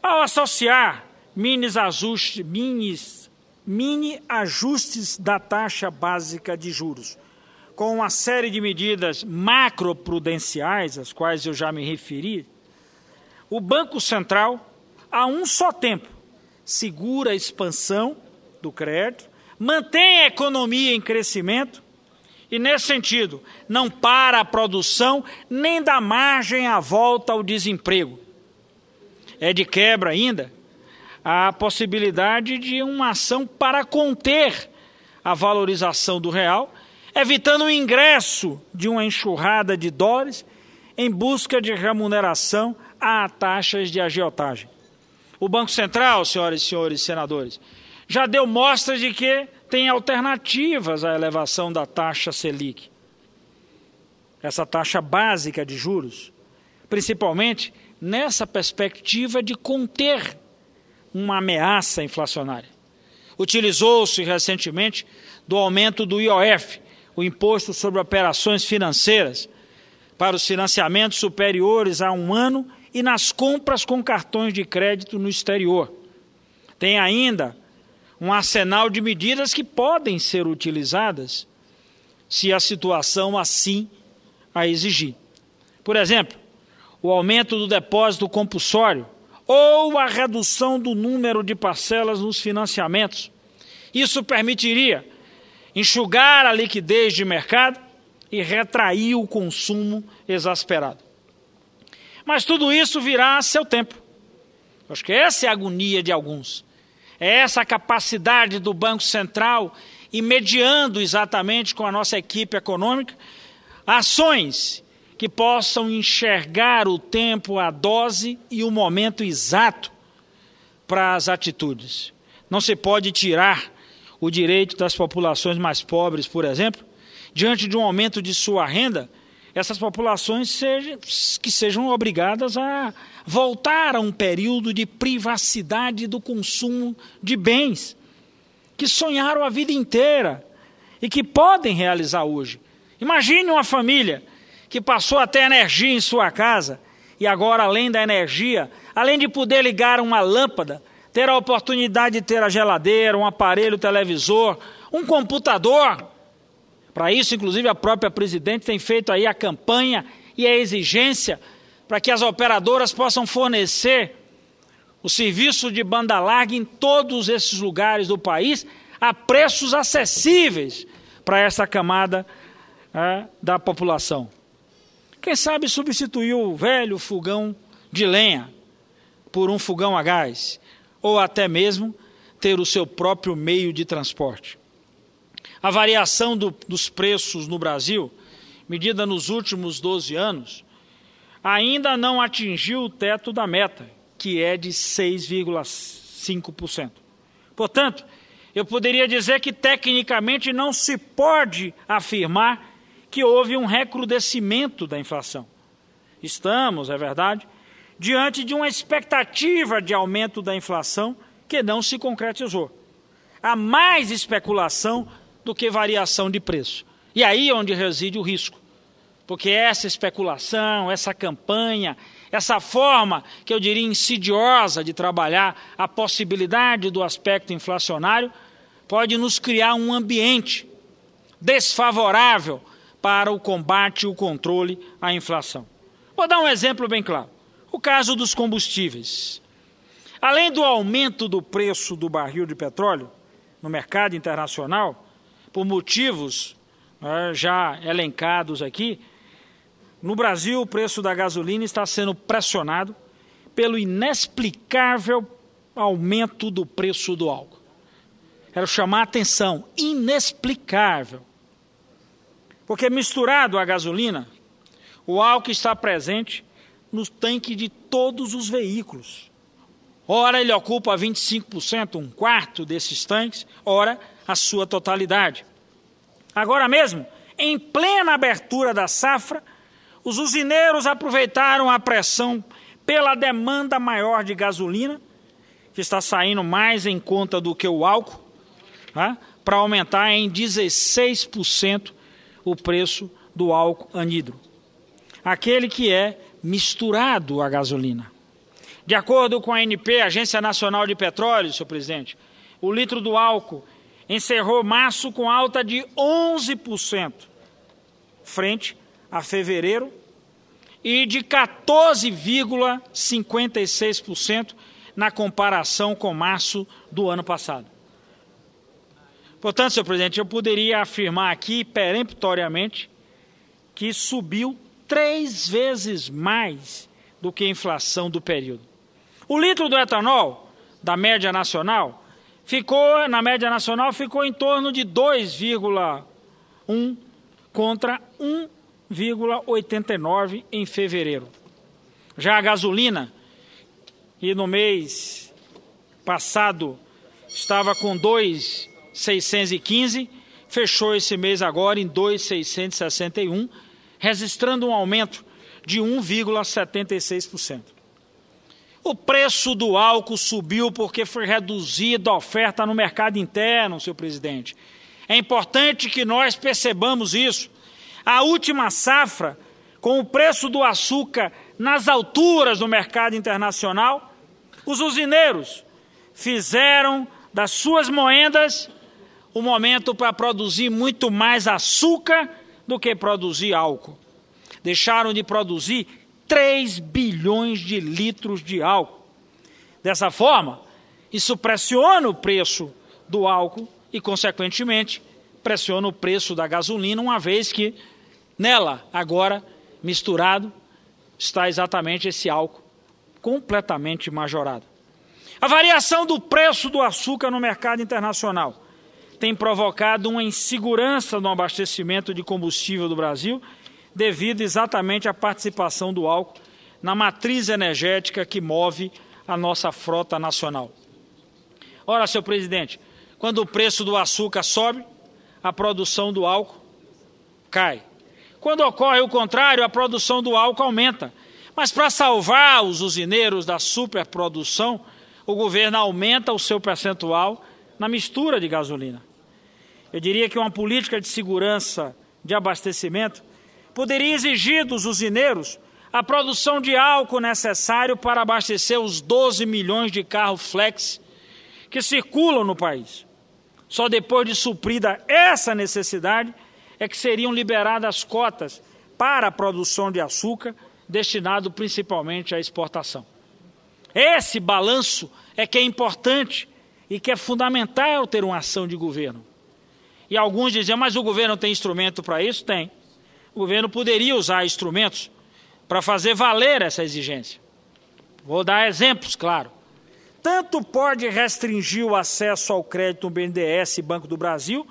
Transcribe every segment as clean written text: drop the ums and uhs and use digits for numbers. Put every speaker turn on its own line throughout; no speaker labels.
Ao associar mini ajustes da taxa básica de juros com uma série de medidas macroprudenciais, às quais eu já me referi, o Banco Central, a um só tempo, segura a expansão do crédito, mantém a economia em crescimento e, nesse sentido, não para a produção nem dá margem à volta ao desemprego. É de quebra ainda a possibilidade de uma ação para conter a valorização do real, evitando o ingresso de uma enxurrada de dólares em busca de remuneração a taxas de agiotagem. O Banco Central, senhoras e senhores senadores, já deu mostras de que tem alternativas à elevação da taxa Selic. Essa taxa básica de juros, principalmente nessa perspectiva de conter uma ameaça inflacionária. Utilizou-se recentemente do aumento do IOF, o Imposto sobre Operações Financeiras, para os financiamentos superiores a 1 ano e nas compras com cartões de crédito no exterior. Tem ainda um arsenal de medidas que podem ser utilizadas se a situação assim a exigir. Por exemplo, o aumento do depósito compulsório ou a redução do número de parcelas nos financiamentos. Isso permitiria enxugar a liquidez de mercado e retrair o consumo exasperado. Mas tudo isso virá a seu tempo. Acho que essa é a agonia de alguns. É essa a capacidade do Banco Central, e mediando exatamente com a nossa equipe econômica, ações que possam enxergar o tempo, a dose e o momento exato para as atitudes. Não se pode tirar o direito das populações mais pobres, por exemplo, diante de um aumento de sua renda, essas populações sejam obrigadas a voltar a um período de privacidade do consumo de bens que sonharam a vida inteira e que podem realizar hoje. Imagine uma família que passou a ter energia em sua casa e agora, além da energia, além de poder ligar uma lâmpada, ter a oportunidade de ter a geladeira, um aparelho televisor, um computador. Para isso, inclusive, a própria presidente tem feito aí a campanha e a exigência para que as operadoras possam fornecer o serviço de banda larga em todos esses lugares do país a preços acessíveis para essa camada da população. Quem sabe substituir o velho fogão de lenha por um fogão a gás, ou até mesmo ter o seu próprio meio de transporte. A variação dos preços no Brasil, medida nos últimos 12 anos, ainda não atingiu o teto da meta, que é de 6,5%. Portanto, eu poderia dizer que tecnicamente não se pode afirmar que houve um recrudescimento da inflação. Estamos, é verdade, diante de uma expectativa de aumento da inflação que não se concretizou. Há mais especulação do que variação de preço. E aí é onde reside o risco. Porque essa especulação, essa campanha, essa forma, que eu diria insidiosa de trabalhar a possibilidade do aspecto inflacionário, pode nos criar um ambiente desfavorável para o combate e o controle à inflação. Vou dar um exemplo bem claro. O caso dos combustíveis. Além do aumento do preço do barril de petróleo no mercado internacional, por motivos já elencados aqui, no Brasil o preço da gasolina está sendo pressionado pelo inexplicável aumento do preço do álcool. Quero chamar a atenção, inexplicável. Porque misturado à gasolina, o álcool está presente no tanque de todos os veículos. Ora ele ocupa 25%, um quarto desses tanques, ora a sua totalidade. Agora mesmo, em plena abertura da safra, os usineiros aproveitaram a pressão pela demanda maior de gasolina, que está saindo mais em conta do que o álcool, para aumentar em 16% o preço do álcool anidro, aquele que é misturado à gasolina. De acordo com a ANP, Agência Nacional de Petróleo, senhor presidente, o litro do álcool encerrou março com alta de 11%, frente a fevereiro, e de 14,56% na comparação com março do ano passado. Portanto, senhor presidente, eu poderia afirmar aqui peremptoriamente que subiu 3 vezes mais do que a inflação do período. O litro do etanol, da média nacional, ficou em torno de 2,1 contra 1,89 em fevereiro. Já a gasolina, que no mês passado estava com 2,615, fechou esse mês agora em 2,661, registrando um aumento de 1,76%. O preço do álcool subiu porque foi reduzida a oferta no mercado interno, senhor presidente. É importante que nós percebamos isso. A última safra, com o preço do açúcar nas alturas do mercado internacional, os usineiros fizeram das suas moendas o momento para produzir muito mais açúcar do que produzir álcool. Deixaram de produzir 3 bilhões de litros de álcool. Dessa forma, isso pressiona o preço do álcool e, consequentemente, pressiona o preço da gasolina, uma vez que nela, agora, misturado, está exatamente esse álcool completamente majorado. A variação do preço do açúcar no mercado internacional tem provocado uma insegurança no abastecimento de combustível do Brasil, devido exatamente à participação do álcool na matriz energética que move a nossa frota nacional. Ora, senhor presidente, quando o preço do açúcar sobe, a produção do álcool cai. Quando ocorre o contrário, a produção do álcool aumenta. Mas para salvar os usineiros da superprodução, o governo aumenta o seu percentual na mistura de gasolina. Eu diria que uma política de segurança de abastecimento poderia exigir dos usineiros a produção de álcool necessário para abastecer os 12 milhões de carros flex que circulam no país. Só depois de suprida essa necessidade é que seriam liberadas cotas para a produção de açúcar, destinado principalmente à exportação. Esse balanço é que é importante e que é fundamental ter uma ação de governo. E alguns diziam, mas o governo tem instrumento para isso? Tem. O governo poderia usar instrumentos para fazer valer essa exigência. Vou dar exemplos, claro. Tanto pode restringir o acesso ao crédito do BNDES e Banco do Brasil,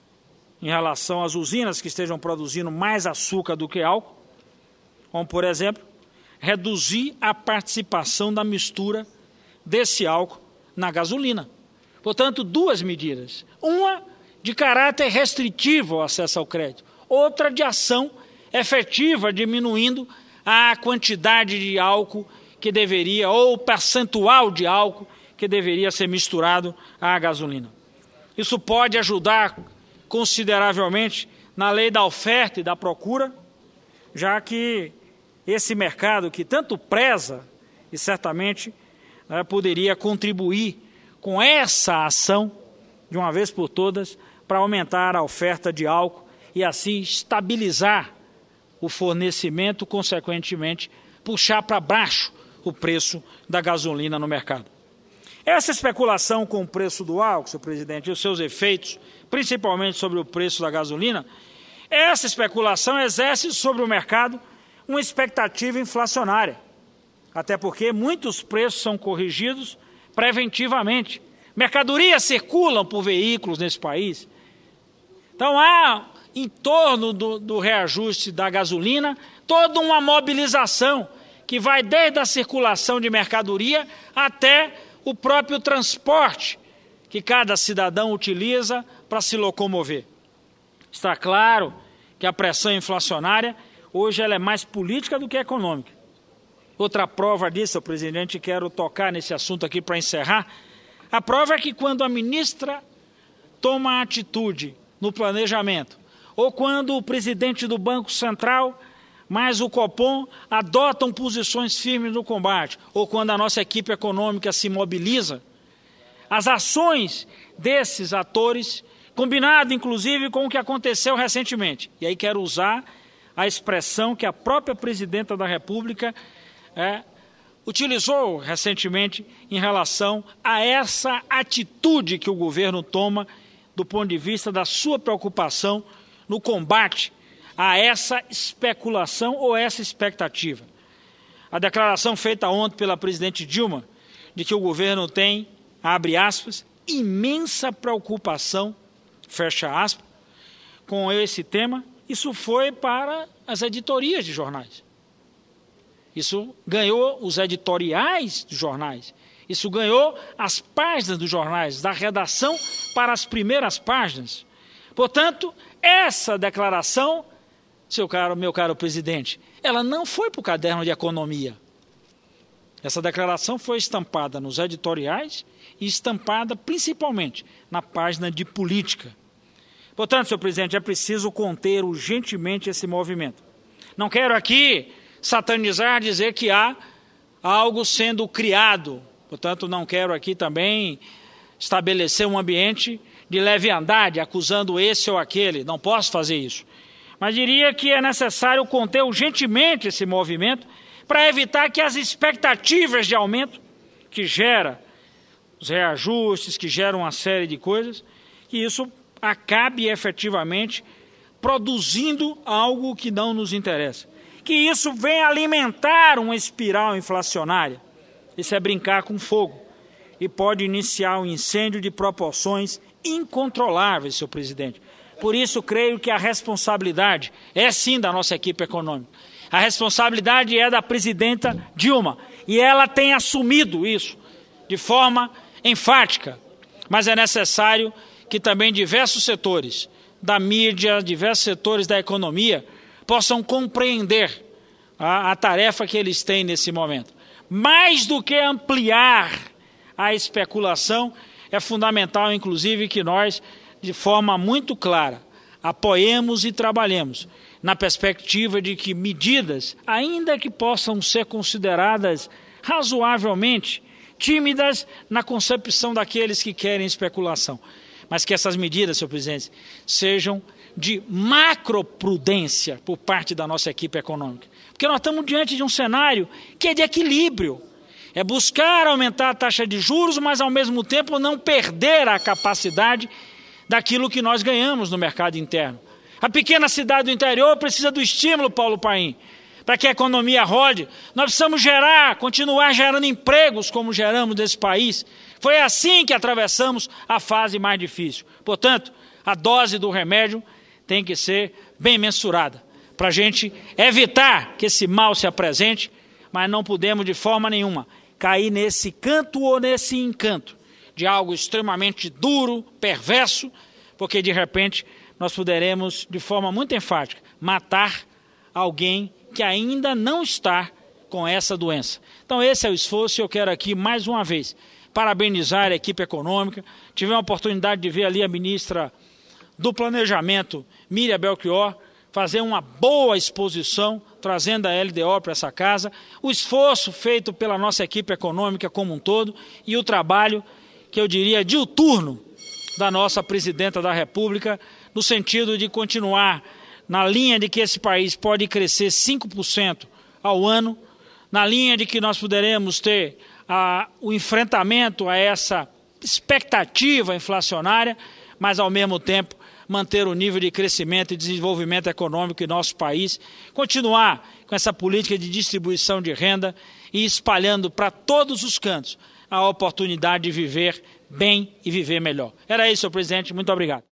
em relação às usinas que estejam produzindo mais açúcar do que álcool, como, por exemplo, reduzir a participação da mistura desse álcool na gasolina. Portanto, 2 medidas. Uma de caráter restritivo ao acesso ao crédito. Outra de ação efetiva, diminuindo a quantidade de álcool que deveria, ou o percentual de álcool que deveria ser misturado à gasolina. Isso pode ajudar consideravelmente na lei da oferta e da procura, já que esse mercado que tanto preza e certamente poderia contribuir com essa ação, de uma vez por todas, para aumentar a oferta de álcool e assim estabilizar o fornecimento, consequentemente, puxar para baixo o preço da gasolina no mercado. Essa especulação com o preço do álcool, senhor presidente, e os seus efeitos, principalmente sobre o preço da gasolina, essa especulação exerce sobre o mercado uma expectativa inflacionária, até porque muitos preços são corrigidos preventivamente. Mercadorias circulam por veículos nesse país. Então há, em torno do reajuste da gasolina, toda uma mobilização que vai desde a circulação de mercadoria até o próprio transporte que cada cidadão utiliza para se locomover. Está claro que a pressão inflacionária hoje ela é mais política do que econômica. Outra prova disso, presidente, quero tocar nesse assunto aqui para encerrar. A prova é que quando a ministra toma atitude no planejamento, ou quando o presidente do Banco Central mas o Copom adotam posições firmes no combate, ou quando a nossa equipe econômica se mobiliza, as ações desses atores, combinado inclusive com o que aconteceu recentemente. E aí quero usar a expressão que a própria presidenta da República utilizou recentemente em relação a essa atitude que o governo toma do ponto de vista da sua preocupação no combate a essa especulação ou essa expectativa. A declaração feita ontem pela presidente Dilma de que o governo tem, abre aspas, imensa preocupação, fecha aspas, com esse tema, isso foi para as editorias de jornais. Isso ganhou os editoriais dos jornais. Isso ganhou as páginas dos jornais, da redação para as primeiras páginas. Portanto, essa declaração, meu caro presidente, ela não foi para o caderno de economia. Essa declaração foi estampada nos editoriais e estampada principalmente na página de política. Portanto, senhor presidente, é preciso conter urgentemente esse movimento. Não quero aqui satanizar, dizer que há algo sendo criado. Portanto, não quero aqui também estabelecer um ambiente de leviandade, acusando esse ou aquele. Não posso fazer isso. Mas diria que é necessário conter urgentemente esse movimento para evitar que as expectativas de aumento que gera os reajustes, que geram uma série de coisas, que isso acabe efetivamente produzindo algo que não nos interessa. Que isso venha alimentar uma espiral inflacionária. Isso é brincar com fogo e pode iniciar um incêndio de proporções incontroláveis, senhor presidente. Por isso, creio que a responsabilidade é sim da nossa equipe econômica. A responsabilidade é da presidenta Dilma e ela tem assumido isso de forma enfática. Mas é necessário que também diversos setores da mídia, diversos setores da economia possam compreender a tarefa que eles têm nesse momento. Mais do que ampliar a especulação, é fundamental, inclusive, que nós, de forma muito clara, apoiemos e trabalhemos na perspectiva de que medidas, ainda que possam ser consideradas razoavelmente tímidas na concepção daqueles que querem especulação, mas que essas medidas, senhor presidente, sejam de macroprudência por parte da nossa equipe econômica. Porque nós estamos diante de um cenário que é de equilíbrio. É buscar aumentar a taxa de juros, mas ao mesmo tempo não perder a capacidade daquilo que nós ganhamos no mercado interno. A pequena cidade do interior precisa do estímulo, Paulo Paim, para que a economia rode. Nós precisamos continuar gerando empregos como geramos nesse país. Foi assim que atravessamos a fase mais difícil. Portanto, a dose do remédio tem que ser bem mensurada, para a gente evitar que esse mal se apresente, mas não podemos de forma nenhuma cair nesse canto ou nesse encanto de algo extremamente duro, perverso, porque de repente nós poderemos, de forma muito enfática, matar alguém que ainda não está com essa doença. Então esse é o esforço e eu quero aqui mais uma vez parabenizar a equipe econômica. Tive a oportunidade de ver ali a ministra do Planejamento, Miriam Belchior, fazer uma boa exposição, trazendo a LDO para essa casa, o esforço feito pela nossa equipe econômica como um todo e o trabalho, que eu diria, diuturno da nossa presidenta da República, no sentido de continuar na linha de que esse país pode crescer 5% ao ano, na linha de que nós poderemos ter o enfrentamento a essa expectativa inflacionária, mas ao mesmo tempo manter o nível de crescimento e desenvolvimento econômico em nosso país, continuar com essa política de distribuição de renda e espalhando para todos os cantos a oportunidade de viver bem e viver melhor. Era isso, senhor presidente. Muito obrigado.